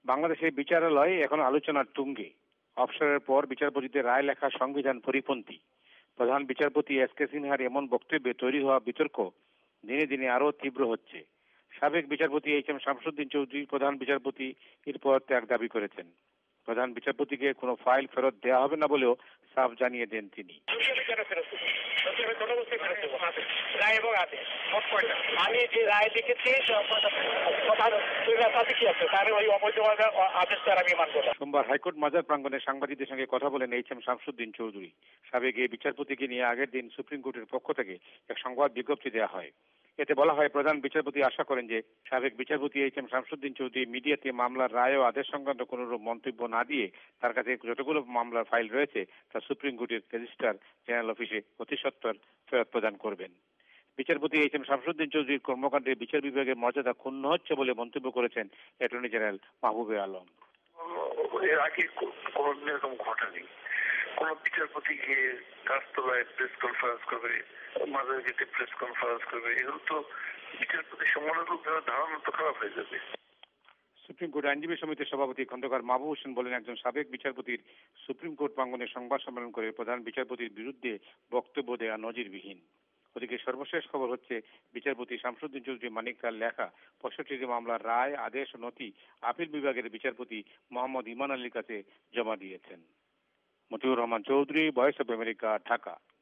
বাংলাদেশের বিচারালয় এখন আলোচনার তুঙ্গে। অবসরের পর বিচারপতিদের রায় লেখা সংবিধান পরিপন্থী। প্রধান বিচারপতি এস কে সিনহার এমন বক্তব্যে তৈরি হওয়া বিতর্ক দিনে দিনে আরো তীব্র হচ্ছে। সাবেক বিচারপতি এইচ এম শামসুদ্দিন চৌধুরী প্রধান বিচারপতি এর পদত্যাগ দাবি করেছেন। প্রধান বিচারপতিকে কোনো ফাইল ফেরত দেওয়া হবে না বলেও সাফ জানিয়ে দেন তিনি। আমি যে রায় লিখেছি সোমবার হাইকোর্ট মাজার প্রাঙ্গণে সাংবাদিকদের সঙ্গে কথা বলেন এইচ এম শামসুদ্দিন চৌধুরী। সাবেক এই বিচারপতিকে নিয়ে আগের দিন সুপ্রিম কোর্টের পক্ষ থেকে এক সংবাদ বিজ্ঞপ্তি দেওয়া হয়। এতে বলা হয়, প্রধান বিচারপতি আশা করেন যে সাবেক বিচারপতি এইচ এম শামসুদ্দিন চৌধুরী মিডিয়াতে মামলার রায় ও আদেশ সংক্রান্ত কোনরূপ মন্তব্য না দিয়ে তার কাছে যতগুলো মামলার ফাইল রয়েছে তা সুপ্রিম কোর্টের রেজিস্ট্রার জেনারেল অফিসে অতি সত্বর ফেরত প্রদান করবেন। বিচারপতি এইচ এম শামসুদ্দিন চৌধুরীর কর্মকাণ্ডে বিচার বিভাগের মর্যাদা ক্ষুণ্ণ হচ্ছে বলে মন্তব্য করেছেন অ্যাটর্নি জেনারেল মাহবুবে আলম। এর আগে কোনদিন এরকম ঘটেনি। কোন বিচারপতি গিয়ে গাছতলায় প্রেস কনফারেন্স করবে, মাঝে যেতে প্রেস কনফারেন্স করবে, এগুলো তো বিচারপতি সম্মানের লোক ধারণা তো খারাপ হয়ে যাবে। সুপ্রিম কোর্ট আইনজীবী সমিতির সভাপতি খন্দকার মাহবুব হোসেন বলেন, একজন সাবেক বিচারপতির সুপ্রিম কোর্ট প্রাঙ্গণে সংবাদ সম্মেলন করে প্রধান বিচারপতির বিরুদ্ধে বক্তব্য দেয়া নজিরবিহীন। ওদিকে সর্বশেষ খবর হচ্ছে, বিচারপতি শামসুদ্দিন চৌধুরী মানিকতার লেখা 65টি মামলার রায়, আদেশ ও নথি আপিল বিভাগের বিচারপতি মোহাম্মদ ইমান আলীর কাছে জমা দিয়েছেন। Motiur Rahman Chowdhury, voice of America, Dhaka.